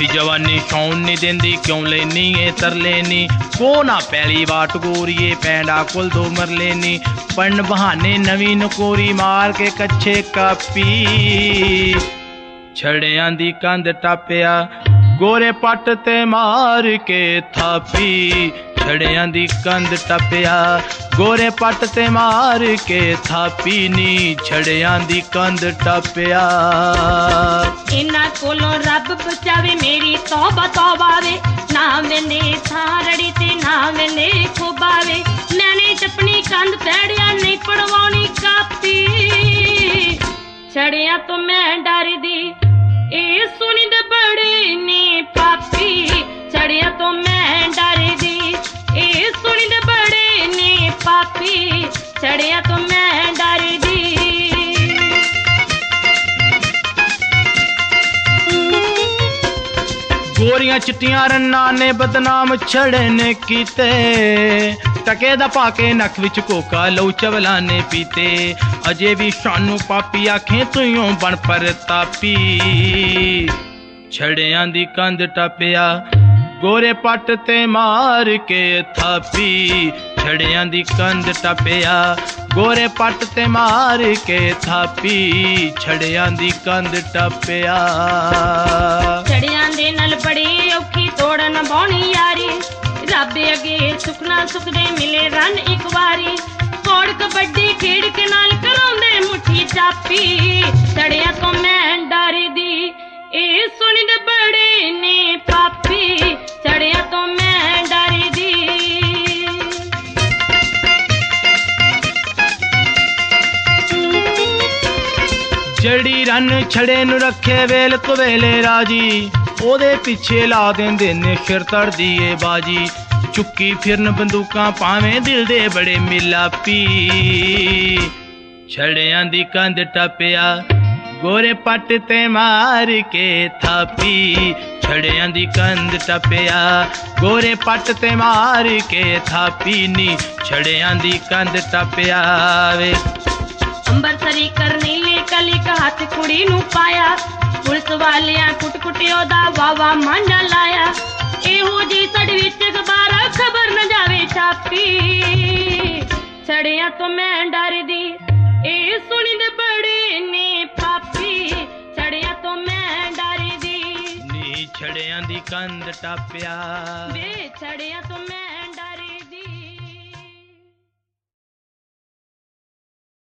ਨੀ जवानी सौन नहीं देंदी क्यों लेनी है तरले नी को ना पैली वाट गोरीए पैंडा कुल दो मरले नी पन बहाने नवी नकोरी मार के कच्छे कापी छड़ियां दी कंध टापिया गोरे पट ते मार के थापी छड़ियां दी कंध टपिया गोरे पट ते मार के थापी नी छड़ियां दी कंध टपिया इन्हां कोलों रब बचावे मेरी तौबा तौबा वे ना वेंदे थारड़ी ते ना वेंदे खुबावे मैंने टपनी कंध पैड़िया नहीं पड़वानी कापी छड़ियां तो मैं डरदी ए सुनी दे बड़े ने पापी छड़ियां तो मैं डरदी ए सुनी दे बड़े ने पापी छड़ियां तो मैं डरदी गोरियां चिट्टियां रन्ना ने बदनाम छड़े ने कीते टके दा पाके नक विच कोका लऊ चवला ने पीते अजे भी शानू पापी आखें तुयों बन पर तापी छड़ियां दी कंध टपिया गोरे पट ते मार के थापी छड़ियां दी कंध टपिया गोरे पट ते मार के थापी छड़ियां दी कंध टपिया छड़ियां दे नल बड़ी औखी तोड़न बौनी यारी रब अगे सुखना सुख दे मिले रन एक वारी कोड़ कबड्डी खेड़ के नाल कराउंदे मुट्ठी चापी छड़ियां तो मैं डरदी ए सुनी दे बड़े ने पापी छड़ियां तो मैं डरदी जड़ी रन छड़े नु रखे वेल कवेले राजी ओदे पिछे ला देंदे ने फिर तरदी ए बाजी चुक्की फिरन बंदूकां पावें दिल दे बड़े मिलापी छड़ियां दी कंध टपिया गोरे पट ते मार के थापी छड़ियां दी कंध टपिया गोरे पट ते मार के थापी नी छड़ियां दी कंध टपिया वे अंबरसरी करनी ले कली का हाथ कुड़ी नू पाया पुलिस वालियां कुट कुटियो दा वावा मांडा लाया एहो जी सड़ विच गबारा खबर न जावे छापी छड़ियां तो मैं डरदी ए सुनी दे बड़े ने पापी छड़ियां तो मैं डरदी नी छड़ियां दी कंध टपिया वे छड़ियां तो मैं